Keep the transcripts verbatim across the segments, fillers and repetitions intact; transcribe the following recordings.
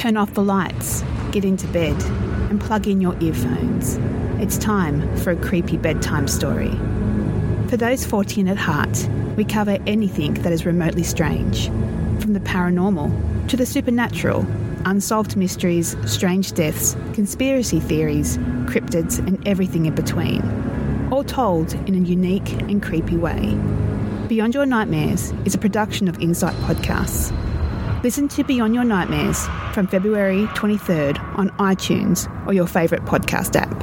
Turn off the lights, get into bed, and plug in your earphones. It's time for a creepy bedtime story. For those fourteen at heart, we cover anything that is remotely strange, from the paranormal to the supernatural, unsolved mysteries, strange deaths, conspiracy theories, cryptids, and everything in between, all told in a unique and creepy way. Beyond Your Nightmares is a production of Insight Podcasts. Listen to Beyond Your Nightmares from February twenty-third on iTunes or your favourite podcast app.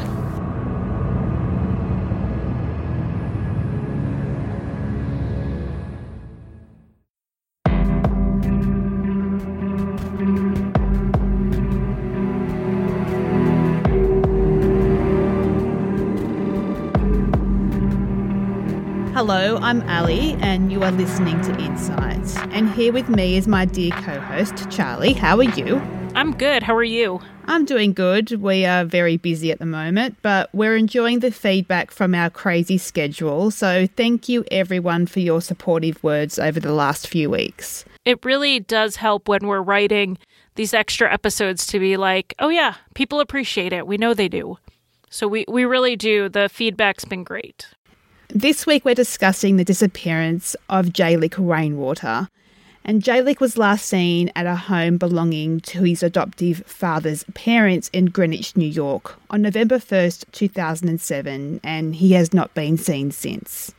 Hello, I'm Ali, and you are listening to Insights. And here with me is my dear co-host, Charlie. How are you? I'm good. How are you? I'm doing good. We are very busy at the moment, but we're enjoying the feedback from our crazy schedule. So thank you, everyone, for your supportive words over the last few weeks. It really does help when we're writing these extra episodes to be like, oh yeah, people appreciate it. We know they do. So we, we really do. The feedback's been great. This week we're discussing the disappearance of Jaylik Rainwater. And Jaylik was last seen at a home belonging to his adoptive father's parents in Greenwich, New York on November first, two thousand seven, and he has not been seen since.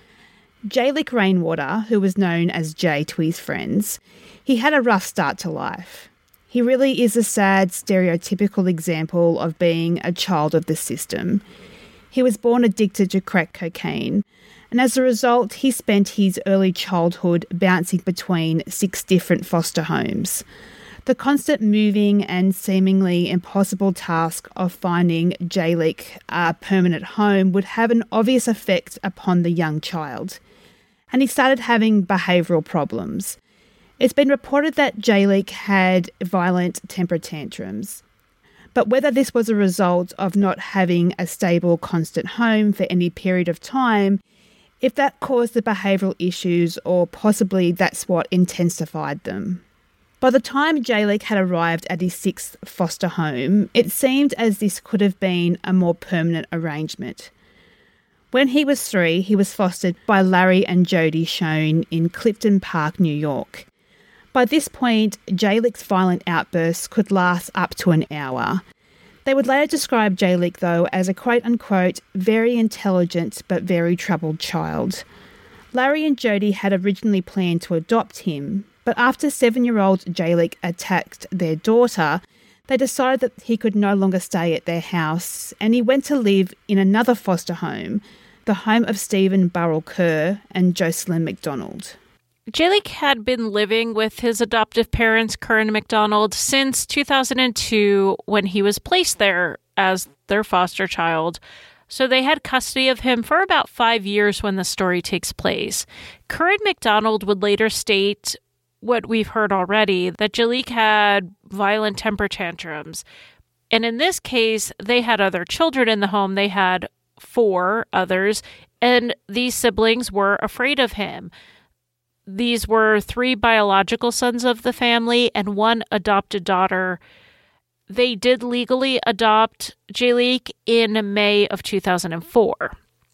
Jaylik Rainwater, who was known as Jay to his friends, he had a rough start to life. He really is a sad, stereotypical example of being a child of the system. He was born addicted to crack cocaine, and as a result, he spent his early childhood bouncing between six different foster homes. The constant moving and seemingly impossible task of finding Jaylik a permanent home would have an obvious effect upon the young child, and he started having behavioural problems. It's been reported that Jaylik had violent temper tantrums. But whether this was a result of not having a stable, constant home for any period of time, if that caused the behavioural issues or possibly that's what intensified them. By the time Jaylik had arrived at his sixth foster home, it seemed as this could have been a more permanent arrangement. When he was three, he was fostered by Larry and Jody Schoen in Clifton Park, New York. By this point, Jaylik's violent outbursts could last up to an hour. They would later describe Jaylik, though, as a quote-unquote very intelligent but very troubled child. Larry and Jody had originally planned to adopt him, but after seven-year-old Jaylik attacked their daughter, they decided that he could no longer stay at their house, and he went to live in another foster home, the home of Stephen Burrell Kerr and Jocelyn McDonald. Jaylik had been living with his adoptive parents, Kerr and McDonald, since two thousand two when he was placed there as their foster child. So they had custody of him for about five years when the story takes place. Kerr and McDonald would later state what we've heard already, that Jaylik had violent temper tantrums. And in this case, they had other children in the home. They had four others, and these siblings were afraid of him. These were three biological sons of the family and one adopted daughter. They did legally adopt Jaylik in May of two thousand four.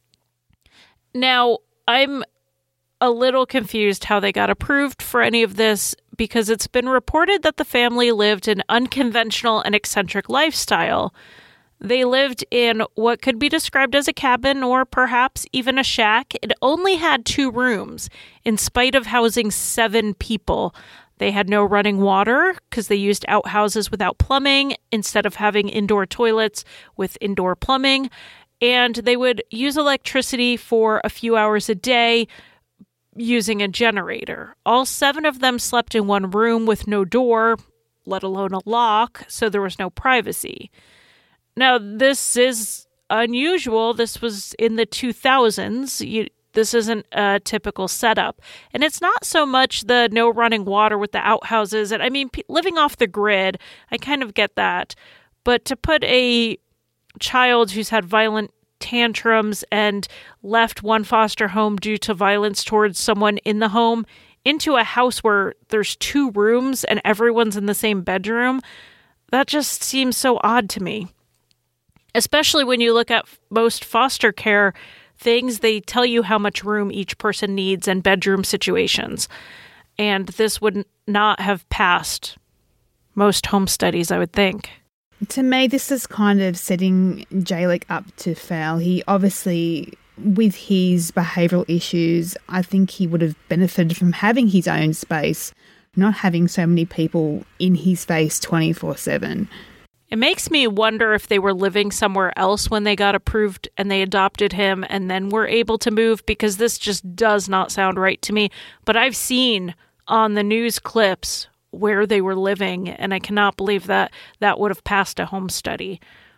Now, I'm a little confused how they got approved for any of this because it's been reported that the family lived an unconventional and eccentric lifestyle. They lived in what could be described as a cabin or perhaps even a shack. It only had two rooms, in spite of housing seven people. They had no running water because they used outhouses without plumbing instead of having indoor toilets with indoor plumbing. And they would use electricity for a few hours a day using a generator. All seven of them slept in one room with no door, let alone a lock, so there was no privacy. Now, this is unusual. This was in the two thousands. You, this isn't a typical setup. And it's not so much the no running water with the outhouses. And I mean, p- living off the grid, I kind of get that. But to put a child who's had violent tantrums and left one foster home due to violence towards someone in the home into a house where there's two rooms and everyone's in the same bedroom, that just seems so odd to me. Especially when you look at most foster care things, they tell you how much room each person needs and bedroom situations. And this would not have passed most home studies, I would think. To me, this is kind of setting Jaylik up to fail. He obviously, with his behavioural issues, I think he would have benefited from having his own space, not having so many people in his face twenty-four seven. It makes me wonder if they were living somewhere else when they got approved and they adopted him and then were able to move, because this just does not sound right to me. But I've seen on the news clips where they were living, and I cannot believe that that would have passed a home study.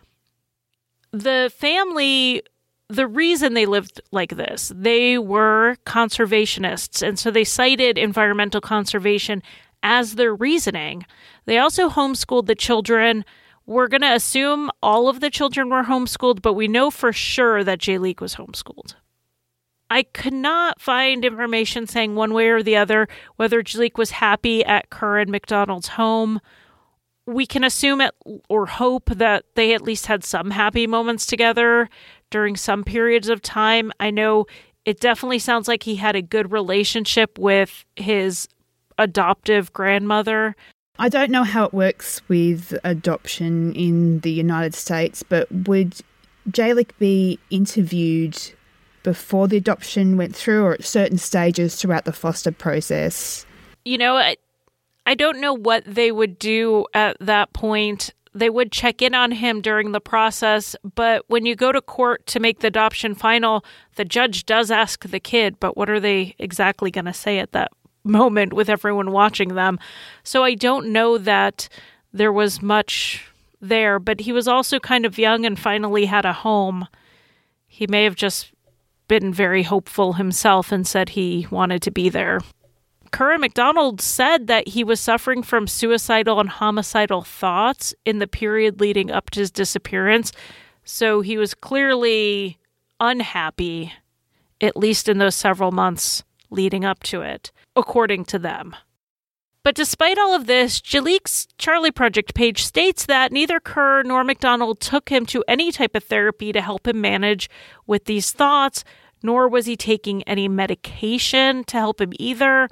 The family, the reason they lived like this, they were conservationists, and so they cited environmental conservation as their reasoning. They also homeschooled the children. We're going to assume all of the children were homeschooled, but we know for sure that Jaylik was homeschooled. I could not find information saying one way or the other whether Jaylik was happy at Kerr and McDonald's home. We can assume it or hope that they at least had some happy moments together during some periods of time. I know it definitely sounds like he had a good relationship with his adoptive grandmother. I don't know how it works with adoption in the United States, but would Jaylik be interviewed before the adoption went through or at certain stages throughout the foster process? You know, I, I don't know what they would do at that point. They would check in on him during the process, but when you go to court to make the adoption final, the judge does ask the kid, but what are they exactly going to say at that moment with everyone watching them? So I don't know that there was much there, but he was also kind of young and finally had a home. He may have just been very hopeful himself and said he wanted to be there. Kerr and McDonald said that he was suffering from suicidal and homicidal thoughts in the period leading up to his disappearance, so he was clearly unhappy, at least in those several months leading up to it, according to them. But despite all of this, Jaylik's Charlie Project page states that neither Kerr nor McDonald took him to any type of therapy to help him manage with these thoughts, nor was he taking any medication to help him either.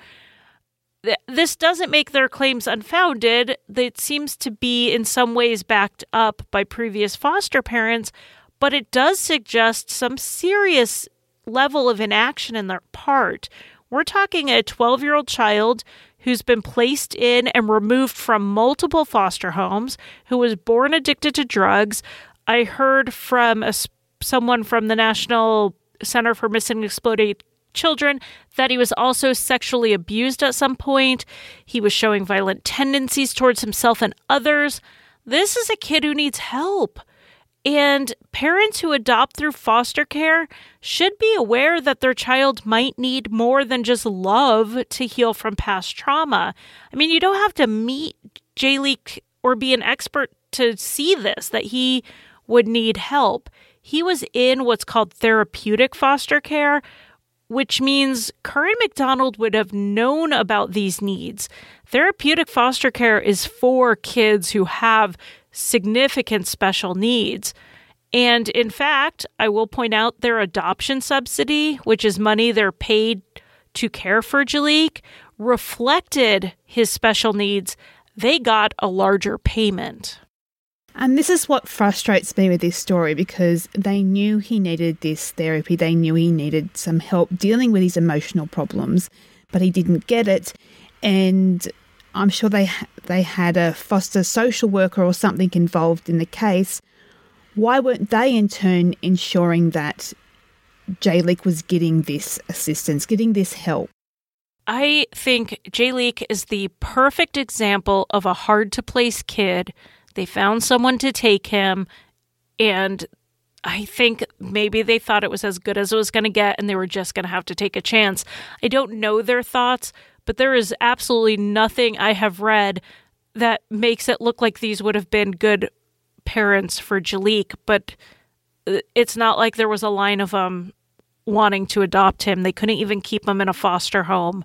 This doesn't make their claims unfounded. It seems to be in some ways backed up by previous foster parents, but it does suggest some serious level of inaction in their part. We're talking a twelve-year-old child who's been placed in and removed from multiple foster homes, who was born addicted to drugs. I heard from a, someone from the National Center for Missing and Exploited Children that he was also sexually abused at some point. He was showing violent tendencies towards himself and others. This is a kid who needs help. And parents who adopt through foster care should be aware that their child might need more than just love to heal from past trauma. I mean, you don't have to meet Jaylik or be an expert to see this, that he would need help. He was in what's called therapeutic foster care, which means Kerr and McDonald would have known about these needs. Therapeutic foster care is for kids who have significant special needs. And in fact, I will point out their adoption subsidy, which is money they're paid to care for Jaylik, reflected his special needs. They got a larger payment. And this is what frustrates me with this story, because they knew he needed this therapy. They knew he needed some help dealing with his emotional problems, but he didn't get it. And I'm sure they they had a foster social worker or something involved in the case. Why weren't they in turn ensuring that Jaylik was getting this assistance, getting this help? I think Jaylik is the perfect example of a hard-to-place kid. They found someone to take him, and I think maybe they thought it was as good as it was going to get, and they were just going to have to take a chance. I don't know their thoughts, but there is absolutely nothing I have read that makes it look like these would have been good parents for Jaylik, but it's not like there was a line of them wanting to adopt him. They couldn't even keep him in a foster home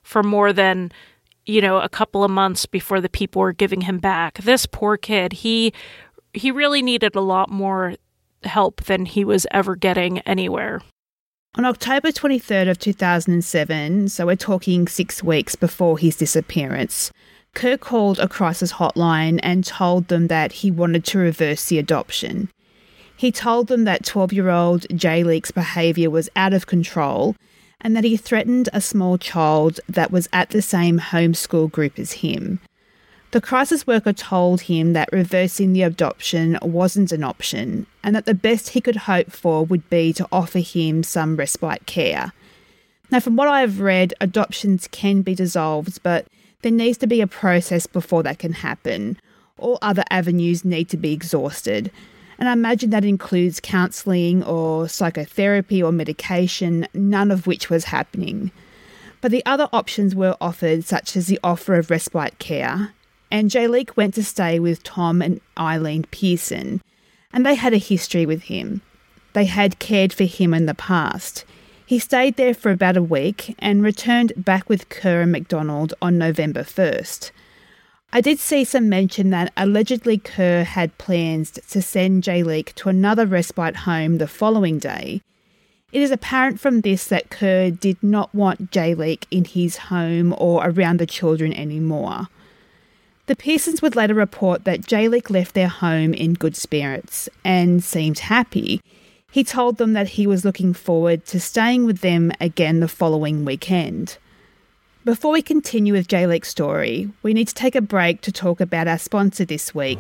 for more than, you know, a couple of months before the people were giving him back. This poor kid, he he really needed a lot more help than he was ever getting anywhere. On October twenty-third of two thousand seven, so we're talking six weeks before his disappearance, Kerr called a crisis hotline and told them that he wanted to reverse the adoption. He told them that twelve-year-old Jayleek's behaviour was out of control and that he threatened a small child that was at the same homeschool group as him. The crisis worker told him that reversing the adoption wasn't an option and that the best he could hope for would be to offer him some respite care. Now, from what I've read, adoptions can be dissolved, but there needs to be a process before that can happen. All other avenues need to be exhausted. And I imagine that includes counselling or psychotherapy or medication, none of which was happening. But the other options were offered, such as the offer of respite care. And Jayleek went to stay with Tom and Eileen Pearson, and they had a history with him. They had cared for him in the past. He stayed there for about a week and returned back with Kerr and MacDonald on November first. I did see some mention that allegedly Kerr had plans to send Jayleek to another respite home the following day. It is apparent from this that Kerr did not want Jayleek in his home or around the children anymore. The Pearsons would later report that Jayleek left their home in good spirits and seemed happy. He told them that he was looking forward to staying with them again the following weekend. Before we continue with Jayleek's story, we need to take a break to talk about our sponsor this week,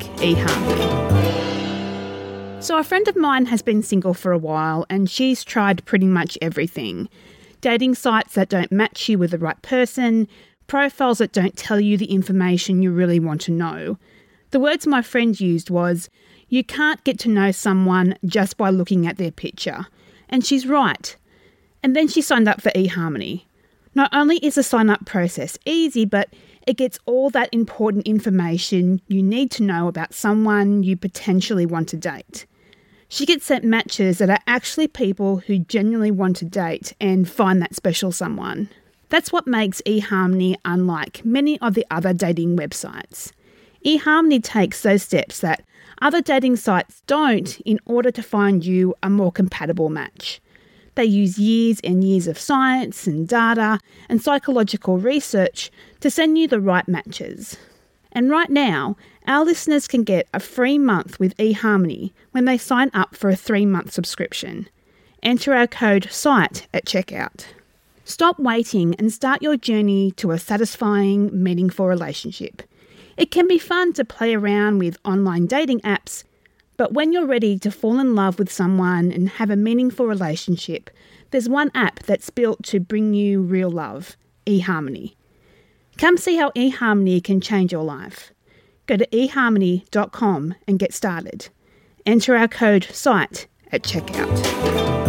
eHarmony. So a friend of mine has been single for a while and she's tried pretty much everything. Dating sites that don't match you with the right person, profiles that don't tell you the information you really want to know. The words my friend used was, you can't get to know someone just by looking at their picture. And she's right. And then she signed up for eHarmony. Not only is the sign-up process easy, but it gets all that important information you need to know about someone you potentially want to date. She gets sent matches that are actually people who genuinely want to date and find that special someone. That's what makes eHarmony unlike many of the other dating websites. eHarmony takes those steps that other dating sites don't in order to find you a more compatible match. They use years and years of science and data and psychological research to send you the right matches. And right now, our listeners can get a free month with eHarmony when they sign up for a three-month subscription. Enter our code SITE at checkout. Stop waiting and start your journey to a satisfying, meaningful relationship. It can be fun to play around with online dating apps, but when you're ready to fall in love with someone and have a meaningful relationship, there's one app that's built to bring you real love, eHarmony. Come see how eHarmony can change your life. Go to e harmony dot com and get started. Enter our code SITE at checkout.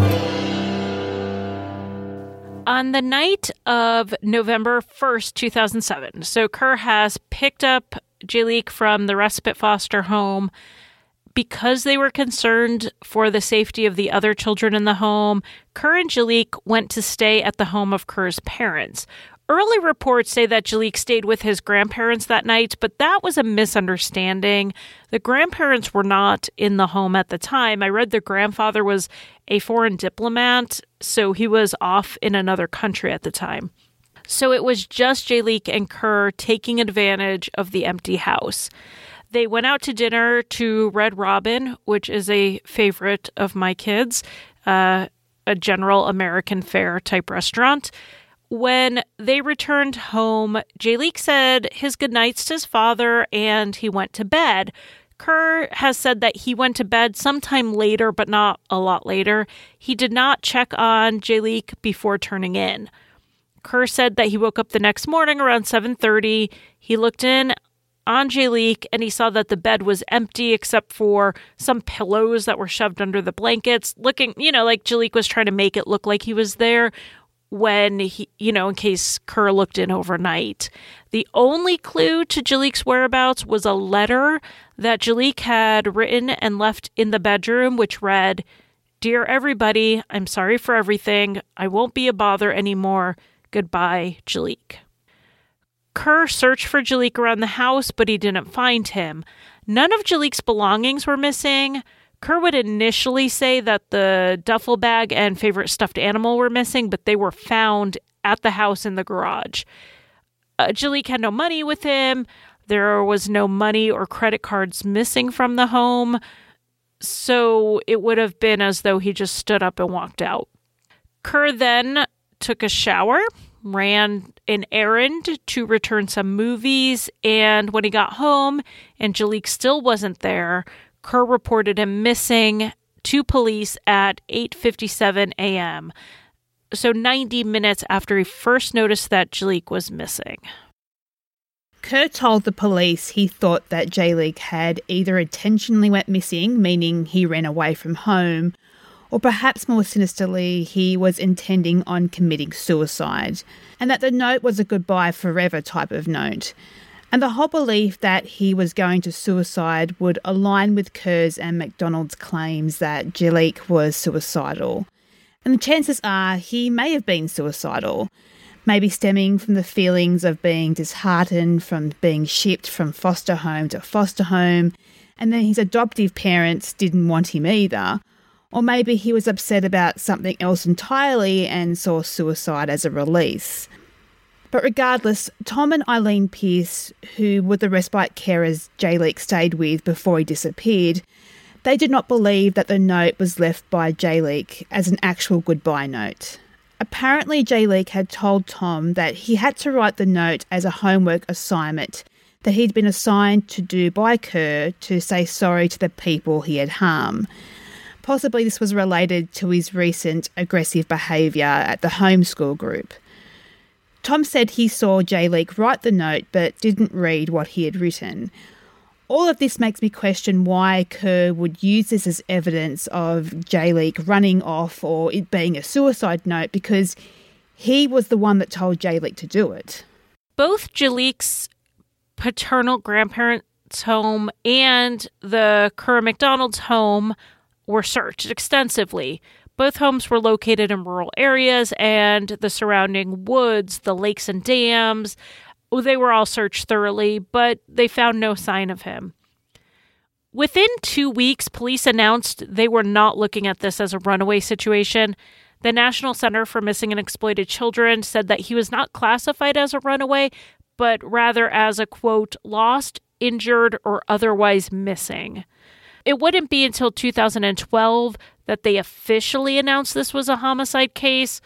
On the night of November first, two thousand seven, so Kerr has picked up Jayleek from the respite foster home. Because they were concerned for the safety of the other children in the home, Kerr and Jayleek went to stay at the home of Kerr's parents. Early reports say that Jayleek stayed with his grandparents that night, but that was a misunderstanding. The grandparents were not in the home at the time. I read the grandfather was a foreign diplomat, so he was off in another country at the time. So it was just Jayleek and Kerr taking advantage of the empty house. They went out to dinner to Red Robin, which is a favorite of my kids, uh, a general American fare type restaurant. When they returned home, Jayleek said his goodnights to his father and he went to bed. Kerr has said that he went to bed sometime later, but not a lot later. He did not check on Jayleek before turning in. Kerr said that he woke up the next morning around seven thirty. He looked in on Jayleek and he saw that the bed was empty except for some pillows that were shoved under the blankets, looking, you know, like Jayleek was trying to make it look like he was there when he, you know, in case Kerr looked in overnight. The only clue to Jayleek's whereabouts was a letter that Jayleek had written and left in the bedroom, which read, "Dear everybody, I'm sorry for everything. I won't be a bother anymore. Goodbye, Jayleek." Kerr searched for Jaliek around the house, but he didn't find him. None of Jaliek's belongings were missing. Kerr would initially say that the duffel bag and favorite stuffed animal were missing, but they were found at the house in the garage. Uh, Jaliek had no money with him. There was no money or credit cards missing from the home. So it would have been as though he just stood up and walked out. Kerr then took a shower, ran an errand to return some movies, and when he got home and Jaliek still wasn't there, Kerr reported him missing to police at eight fifty-seven a.m., so ninety minutes after he first noticed that Jaliek was missing. Kerr told the police he thought that Jaliek had either intentionally went missing, meaning he ran away from home, or perhaps more sinisterly, he was intending on committing suicide, and that the note was a goodbye forever type of note. And the whole belief that he was going to suicide would align with Kerr's and MacDonald's claims that Jaliek was suicidal. And the chances are he may have been suicidal, maybe stemming from the feelings of being disheartened from being shipped from foster home to foster home, and then his adoptive parents didn't want him either. Or maybe he was upset about something else entirely and saw suicide as a release. But regardless, Tom and Eileen Pierce, who were the respite carers Jaliek stayed with before he disappeared, they did not believe that the note was left by Jaliek as an actual goodbye note. Apparently, Jaliek had told Tom that he had to write the note as a homework assignment that he'd been assigned to do by Kerr to say sorry to the people he had harmed. Possibly this was related to his recent aggressive behaviour at the homeschool group. Tom said he saw Jaliek write the note but didn't read what he had written. All of this makes me question why Kerr would use this as evidence of Jaliek running off or it being a suicide note, because he was the one that told Jaliek to do it. Both Jaliek's paternal grandparents' home and the Kerr MacDonald's home were searched extensively. Both homes were located in rural areas, and the surrounding woods, the lakes and dams, they were all searched thoroughly, but they found no sign of him. Within two weeks, police announced they were not looking at this as a runaway situation. The National Center for Missing and Exploited Children said that he was not classified as a runaway, but rather as a, quote, lost, injured, or otherwise missing. It wouldn't be until two thousand twelve that they officially announced this was a homicide case,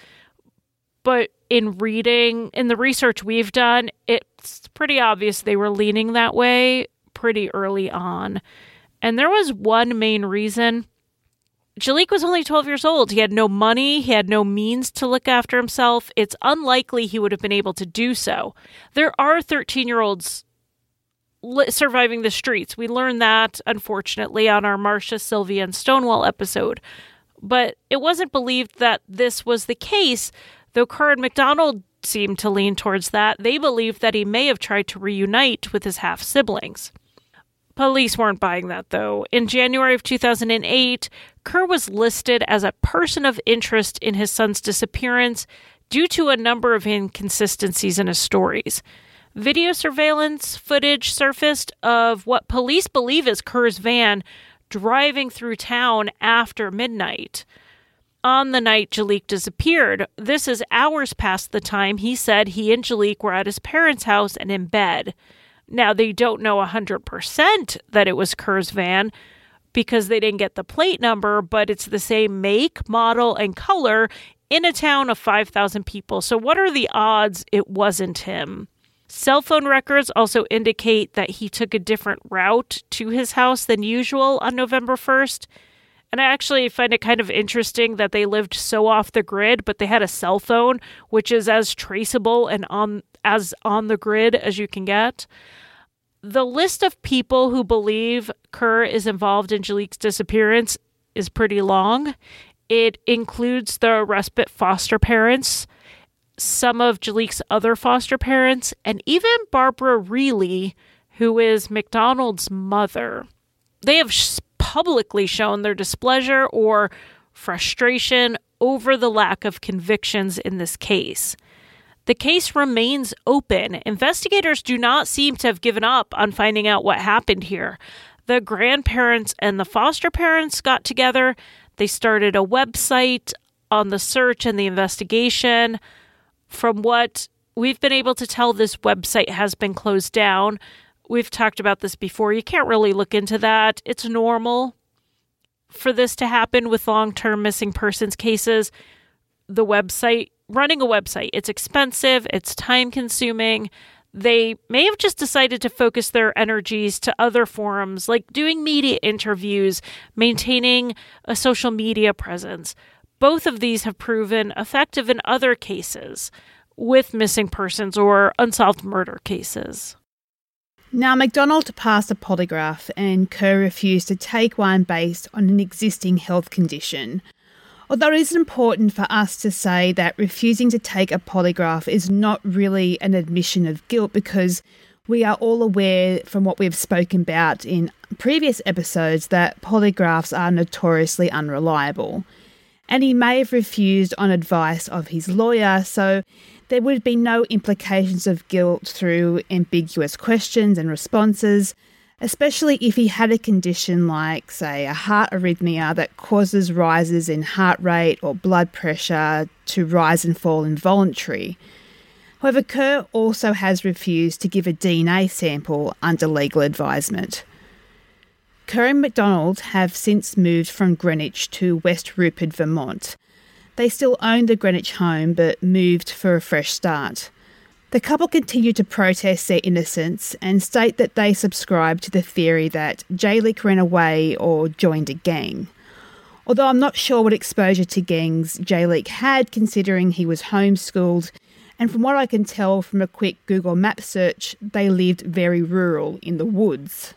but in reading, in the research we've done, it's pretty obvious they were leaning that way pretty early on. And there was one main reason. Jaliek was only twelve years old. He had no money. He had no means to look after himself. It's unlikely he would have been able to do so. There are thirteen-year-olds surviving the streets. We learned that, unfortunately, on our Marcia, Sylvia, and Stonewall episode. But it wasn't believed that this was the case. Though Kerr and MacDonald seemed to lean towards that, they believed that he may have tried to reunite with his half-siblings. Police weren't buying that, though. In January of two thousand eight, Kerr was listed as a person of interest in his son's disappearance due to a number of inconsistencies in his stories. Video surveillance footage surfaced of what police believe is Kerr's van driving through town after midnight. On the night Jaliek disappeared, this is hours past the time he said he and Jaliek were at his parents' house and in bed. Now, they don't know one hundred percent that it was Kerr's van because they didn't get the plate number, but it's the same make, model, and color in a town of five thousand people. So what are the odds it wasn't him? Cell phone records also indicate that he took a different route to his house than usual on November first. And I actually find it kind of interesting that they lived so off the grid, but they had a cell phone, which is as traceable and on as on the grid as you can get. The list of people who believe Kerr is involved in Jaliek's disappearance is pretty long. It includes the respite foster parents, some of Jaliek's other foster parents, and even Barbara Reilly, who is MacDonald's mother. They have publicly shown their displeasure or frustration over the lack of convictions in this case. The case remains open. Investigators do not seem to have given up on finding out what happened here. The grandparents and the foster parents got together. They started a website on the search and the investigation. From what we've been able to tell, this website has been closed down. We've talked about this before. You can't really look into that. It's normal for this to happen with long-term missing persons cases. The website, running a website, it's expensive, it's time-consuming. They may have just decided to focus their energies to other forums, like doing media interviews, maintaining a social media presence. Both of these have proven effective in other cases with missing persons or unsolved murder cases. Now, MacDonald passed a polygraph and Kerr refused to take one based on an existing health condition. Although it is important for us to say that refusing to take a polygraph is not really an admission of guilt, because we are all aware from what we've spoken about in previous episodes that polygraphs are notoriously unreliable. And he may have refused on advice of his lawyer, so there would be no implications of guilt through ambiguous questions and responses, especially if he had a condition like, say, a heart arrhythmia that causes rises in heart rate or blood pressure to rise and fall involuntary. However, Kerr also has refused to give a D N A sample under legal advisement. Kerr and MacDonald have since moved from Greenwich to West Rupert, Vermont. They still own the Greenwich home but moved for a fresh start. The couple continue to protest their innocence and state that they subscribe to the theory that Jaylick ran away or joined a gang. Although I'm not sure what exposure to gangs Jaylick had, considering he was homeschooled, and from what I can tell from a quick Google Map search, they lived very rural in the woods.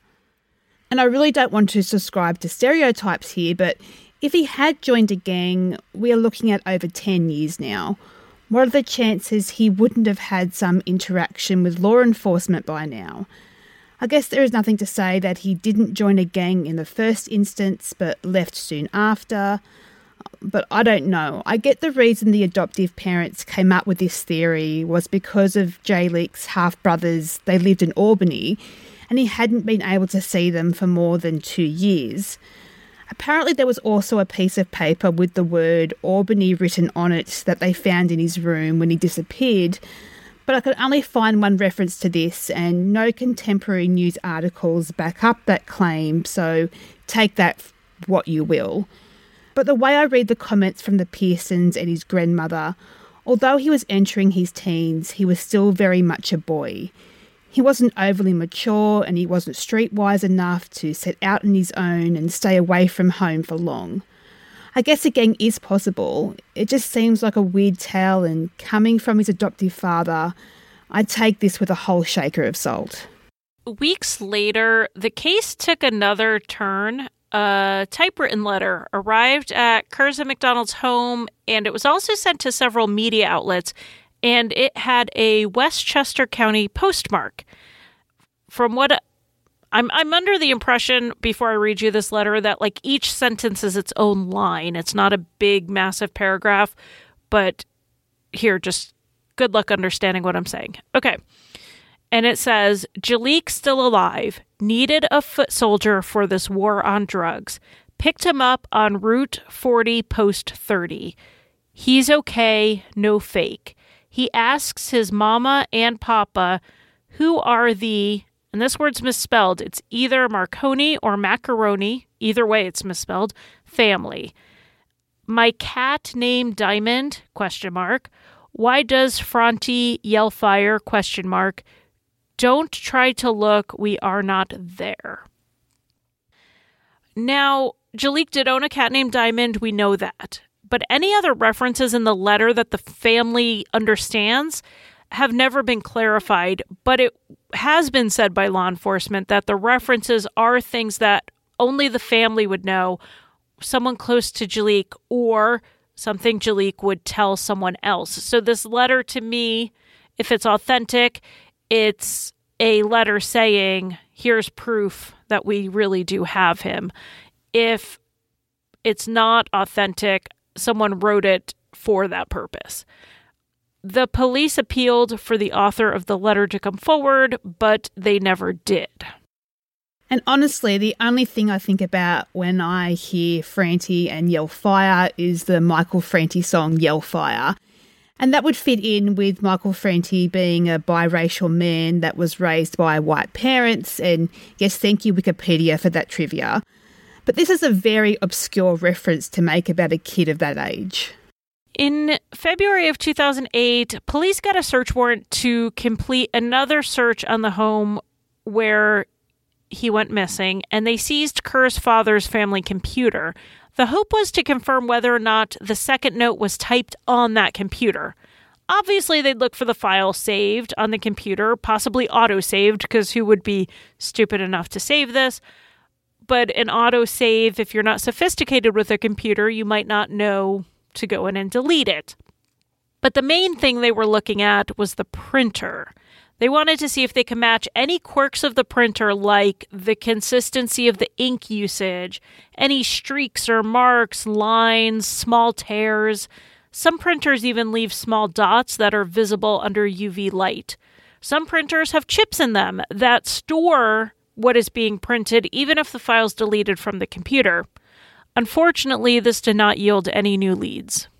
And I really don't want to subscribe to stereotypes here, but if he had joined a gang, we are looking at over ten years now. What are the chances he wouldn't have had some interaction with law enforcement by now? I guess there is nothing to say that he didn't join a gang in the first instance but left soon after. But I don't know. I get the reason the adoptive parents came up with this theory was because of Jaylick's half-brothers. They lived in Albany, and he hadn't been able to see them for more than two years. Apparently there was also a piece of paper with the word Albany written on it that they found in his room when he disappeared, but I could only find one reference to this, and no contemporary news articles back up that claim, so take that what you will. But the way I read the comments from the Pearsons and his grandmother, although he was entering his teens, he was still very much a boy. He wasn't overly mature and he wasn't streetwise enough to set out on his own and stay away from home for long. I guess a gang is possible. It just seems like a weird tale, and coming from his adoptive father, I'd take this with a whole shaker of salt. Weeks later, the case took another turn. A typewritten letter arrived at Kerr's and MacDonald's home, and it was also sent to several media outlets, and it had a Westchester County postmark. From what I'm I'm under the impression, before I read you this letter, that like each sentence is its own line. It's not a big, massive paragraph, but here, just good luck understanding what I'm saying. Okay. And it says, Jaylick still alive, needed a foot soldier for this war on drugs. Picked him up on Route forty, Post thirty. He's okay, no fake. He asks his mama and papa, who are the, and this word's misspelled, it's either Marconi or Macaroni, either way it's misspelled, family. My cat named Diamond, question mark. Why does Fronty yell fire, question mark. Don't try to look, we are not there. Now, Jaylick did own a cat named Diamond, we know that. But any other references in the letter that the family understands have never been clarified. But it has been said by law enforcement that the references are things that only the family would know, someone close to Jaylick, or something Jaylick would tell someone else. So this letter, to me, if it's authentic, it's a letter saying, here's proof that we really do have him. If it's not authentic, someone wrote it for that purpose. The police appealed for the author of the letter to come forward, but they never did. And honestly, the only thing I think about when I hear Franti and Yell Fire is the Michael Franti song Yell Fire. And that would fit in with Michael Franti being a biracial man that was raised by white parents. And yes, thank you, Wikipedia, for that trivia. But this is a very obscure reference to make about a kid of that age. In February of two thousand eight, police got a search warrant to complete another search on the home where he went missing, and they seized Kerr's father's family computer. The hope was to confirm whether or not the second note was typed on that computer. Obviously, they'd look for the file saved on the computer, possibly auto-saved, because who would be stupid enough to save this? But an auto-save, if you're not sophisticated with a computer, you might not know to go in and delete it. But the main thing they were looking at was the printer. They wanted to see if they could match any quirks of the printer, like the consistency of the ink usage, any streaks or marks, lines, small tears. Some printers even leave small dots that are visible under U V light. Some printers have chips in them that store what is being printed, even if the file's deleted from the computer. Unfortunately, this did not yield any new leads.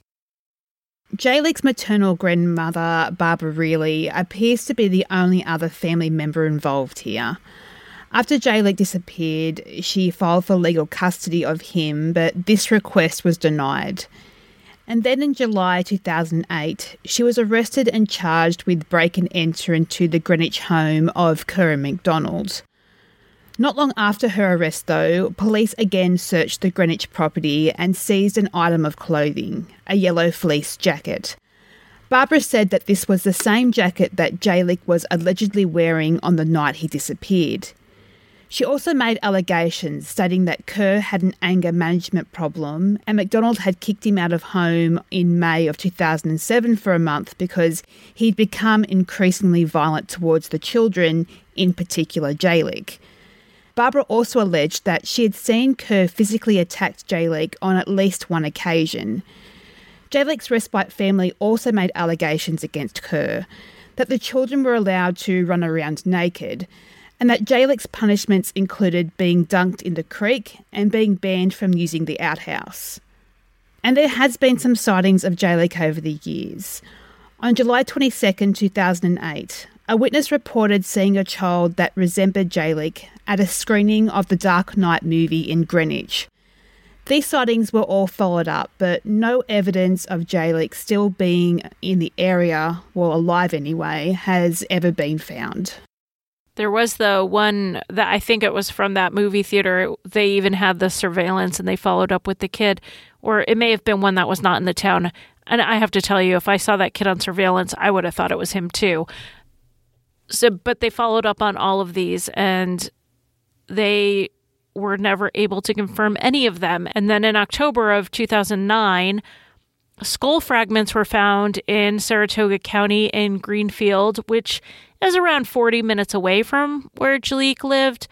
Jaylee's maternal grandmother, Barbara Reilly, appears to be the only other family member involved here. After Jaylee disappeared, she filed for legal custody of him, but this request was denied. And then in July two thousand eight, she was arrested and charged with break and enter into the Greenwich home of Kerr McDonald. Not long after her arrest, though, police again searched the Greenwich property and seized an item of clothing, a yellow fleece jacket. Barbara said that this was the same jacket that Jaylee was allegedly wearing on the night he disappeared. She also made allegations stating that Kerr had an anger management problem and McDonald had kicked him out of home in May of two thousand seven for a month because he'd become increasingly violent towards the children, in particular Jaylee. Barbara also alleged that she had seen Kerr physically attack Jaylee on at least one occasion. Jaylee's respite family also made allegations against Kerr, that the children were allowed to run around naked, and that Jaylee's punishments included being dunked in the creek and being banned from using the outhouse. And there has been some sightings of Jaylee over the years. On July twenty-second, two thousand eight, a witness reported seeing a child that resembled Jaylee at a screening of the Dark Knight movie in Greenwich. These sightings were all followed up, but no evidence of Jaylee still being in the area, well, alive anyway, has ever been found. There was the one that I think it was from that movie theater. They even had the surveillance and they followed up with the kid. Or it may have been one that was not in the town. And I have to tell you, if I saw that kid on surveillance, I would have thought it was him too. So, but they followed up on all of these and they were never able to confirm any of them. And then in October of two thousand nine, skull fragments were found in Saratoga County in Greenfield, which is around forty minutes away from where Jaylee lived.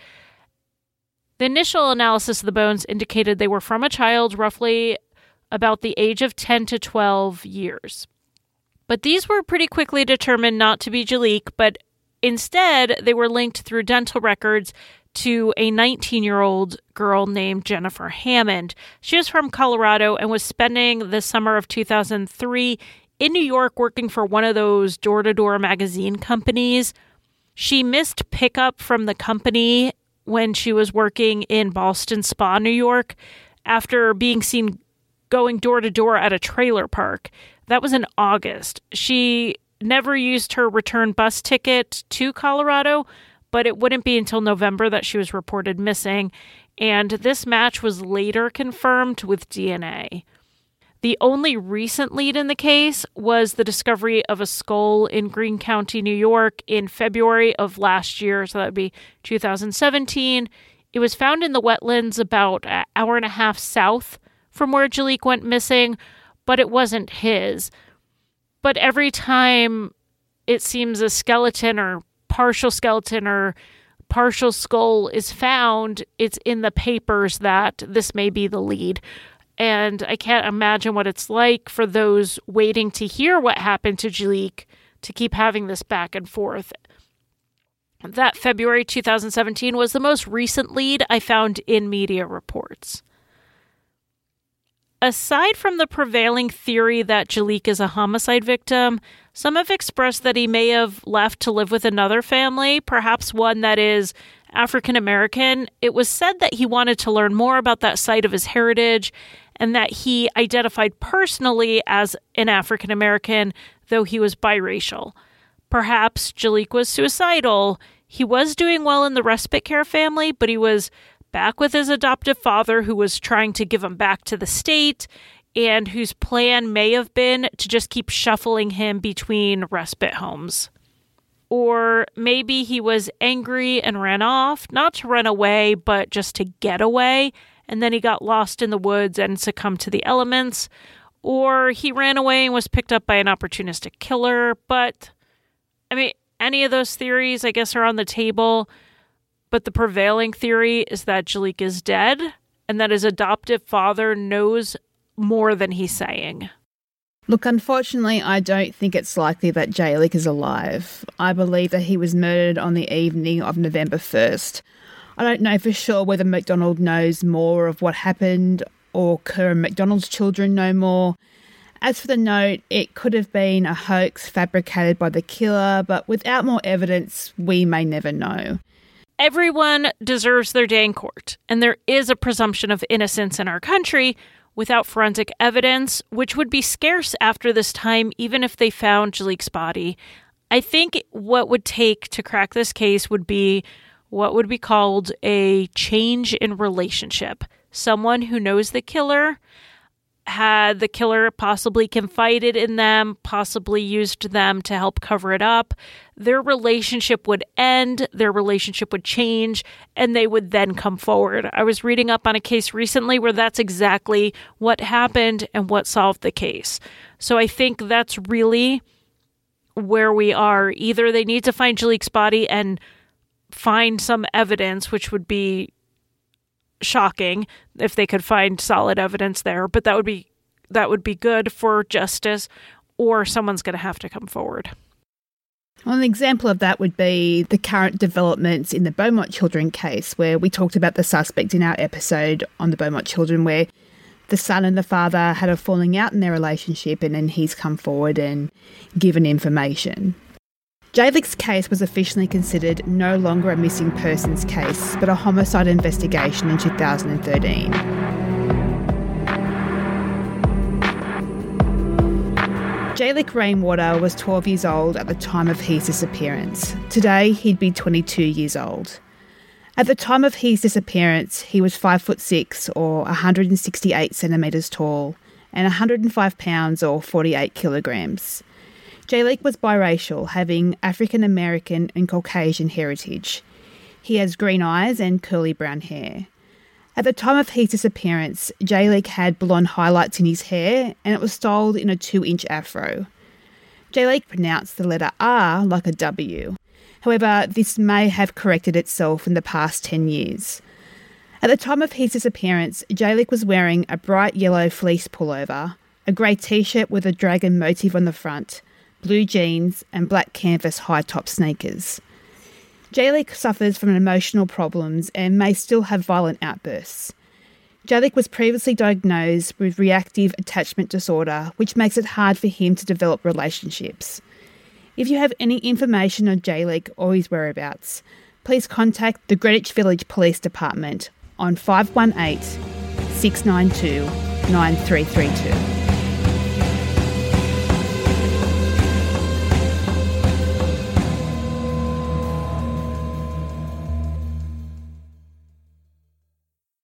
The initial analysis of the bones indicated they were from a child roughly about the age of ten to twelve years. But these were pretty quickly determined not to be Jaylee, but instead they were linked through dental records to a nineteen-year-old girl named Jennifer Hammond. She was from Colorado and was spending the summer of two thousand three in New York working for one of those door-to-door magazine companies. She missed pickup from the company when she was working in Ballston Spa, New York, after being seen going door-to-door at a trailer park. That was in August. She never used her return bus ticket to Colorado, but it wouldn't be until November that she was reported missing, and this match was later confirmed with D N A. The only recent lead in the case was the discovery of a skull in Greene County, New York in February of last year, so that would be two thousand seventeen. It was found in the wetlands about an hour and a half south from where Jaylee went missing, but it wasn't his. But every time it seems a skeleton or partial skeleton or partial skull is found, it's in the papers that this may be the lead. And I can't imagine what it's like for those waiting to hear what happened to Jaliek to keep having this back and forth. That February two thousand seventeen was the most recent lead I found in media reports. Aside from the prevailing theory that Jaliek is a homicide victim, some have expressed that he may have left to live with another family, perhaps one that is African American. It was said that he wanted to learn more about that side of his heritage and that he identified personally as an African American, though he was biracial. Perhaps Jaliek was suicidal. He was doing well in the respite care family, but he was back with his adoptive father, who was trying to give him back to the state and whose plan may have been to just keep shuffling him between respite homes. Or maybe he was angry and ran off, not to run away, but just to get away, and then he got lost in the woods and succumbed to the elements. Or he ran away and was picked up by an opportunistic killer. But, I mean, any of those theories, I guess, are on the table. But the prevailing theory is that Jaliek is dead and that his adoptive father knows more than he's saying. Look, unfortunately, I don't think it's likely that Jaliek is alive. I believe that he was murdered on the evening of November first. I don't know for sure whether MacDonald knows more of what happened or Kerr and MacDonald's children know more. As for the note, it could have been a hoax fabricated by the killer, but without more evidence, we may never know. Everyone deserves their day in court, and there is a presumption of innocence in our country without forensic evidence, which would be scarce after this time, even if they found Jaliek's body. I think what would take to crack this case would be what would be called a change in relationship. Someone who knows the killer, had the killer possibly confided in them, possibly used them to help cover it up, their relationship would end, their relationship would change, and they would then come forward. I was reading up on a case recently where that's exactly what happened and what solved the case. So I think that's really where we are. Either they need to find Jaliek's body and find some evidence, which would be shocking if they could find solid evidence there, but that would be that would be good for justice, or someone's going to have to come forward. Well, an example of that would be the current developments in the Beaumont children case, where we talked about the suspect in our episode on the Beaumont children, where the son and the father had a falling out in their relationship, and then he's come forward and given information. Jaliek's case was officially considered no longer a missing persons case, but a homicide investigation in two thousand thirteen. Jaliek Rainwater was twelve years old at the time of his disappearance. Today, he'd be twenty-two years old. At the time of his disappearance, he was five foot six, or one hundred sixty-eight centimetres tall, and one hundred five pounds, or forty-eight kilograms. Jaliek was biracial, having African American and Caucasian heritage. He has green eyes and curly brown hair. At the time of his disappearance, Jaliek had blonde highlights in his hair, and it was styled in a two-inch afro. Jaliek pronounced the letter R like a W. However, this may have corrected itself in the past ten years. At the time of his disappearance, Jaliek was wearing a bright yellow fleece pullover, a grey t-shirt with a dragon motif on the front, blue jeans and black canvas high-top sneakers. Jaliek suffers from emotional problems and may still have violent outbursts. Jaliek was previously diagnosed with reactive attachment disorder, which makes it hard for him to develop relationships. If you have any information on Jaliek or his whereabouts, please contact the Greenwich Village Police Department on five one eight, six nine two, nine three three two.